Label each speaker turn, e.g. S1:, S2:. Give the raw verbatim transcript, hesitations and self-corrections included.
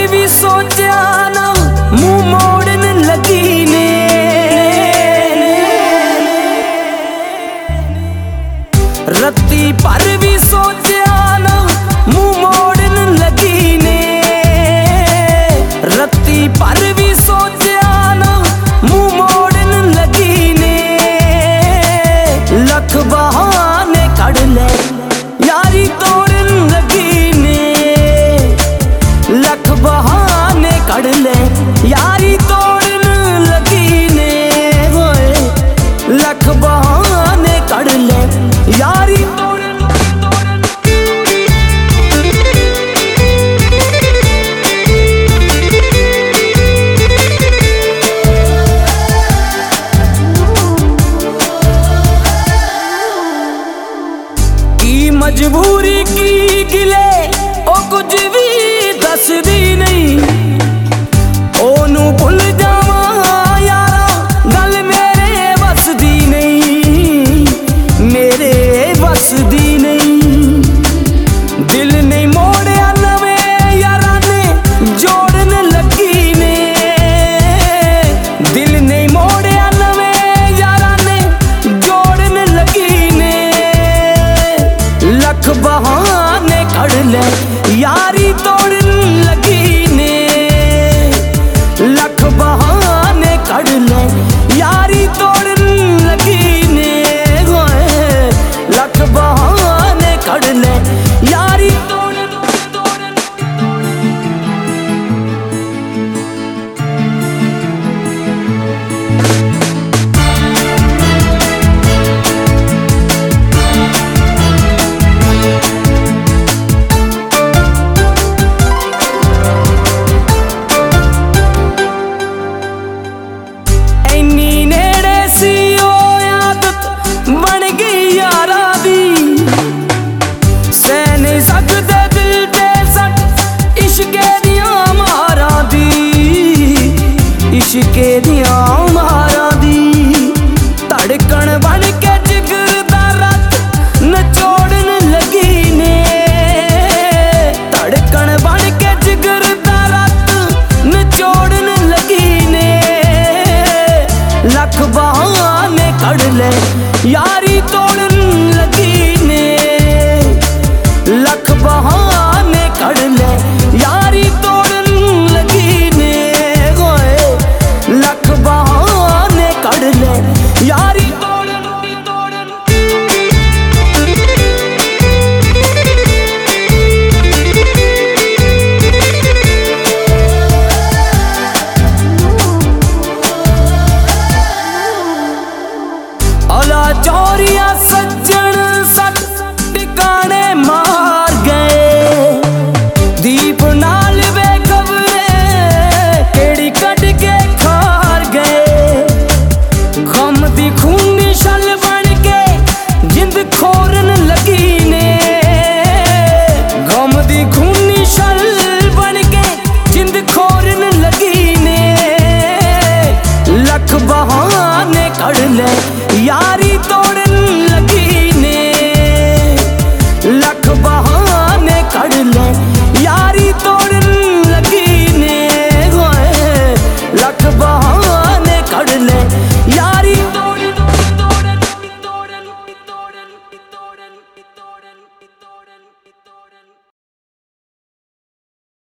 S1: भी सोचा ना मुंह मोड़न लगी ने, रत्ती पर भी सोचा ना मुंह मोड़न लगी ने, रत्ती पर भी सोचा ना मुंह मोड़न लगी ने। लख बहाने कढ़ ले यारी तोड़न लगी ने, लख बहाने कढ़ ले यारी तोड़न लगी ने, होए लख बहाने कढ़ ले यारी तोड़न तोड़न। की मजबूरी की गिले ओ कुछ भी दसदी नहीं, ओनू भुल जावा यारा गल मेरे बस दी नहीं, मेरे बस दी नहीं। दिल नहीं मोड़िया नवें यारा ने जोड़न लगी ने, दिल नहीं मोड़िया नवें यारा ने जोड़न लगी ने। लख बहाने कढ़ ले यारी तोड़न लगी ने, लख बहाने कढ़ ले यारी तोड़न लगी ने, होए लख बहाने कढ़ ले यारी तोड़न तोड़न। ਇੰਨੀ ਨੇੜੇ ਸੀ ਉਹ ਆਦਤ ਬਣ ਗਈ ਯਾਰਾਂ ਦੀ, ਸਹਿ ਨਹੀਂ ਸਕਦੇ ਦਿਲ ਤੇ ਸੱਟ ਇਸ਼ਕੇ ਦੀਆਂ ਮਾਰਾਂ ਦੀ, ਇਸ਼ਕੇ ਦੀਆਂ ਮਾਰਾਂ ਦੀ। ਧੜਕਣ ਬਣ ਕੇ ਜਿਗਰ ਦਾ ਰੱਤ ਨਚੋੜਨ ਲੱਗੀ ਨੇ, ਧੜਕਣ ਬਣ ਕੇ ਜਿਗਰ ਦਾ ਰੱਤ ਨਚੋੜਨ ਲੱਗੀ ਨੇ। लख बहाने कढ़ ले यारी तोड़न लगी ने, लख बहाने कढ़ ले यारी तोड़न लगी ने, होए लख बहाने कढ़ ले यारी तोड़न तोड़न। अला चौरिया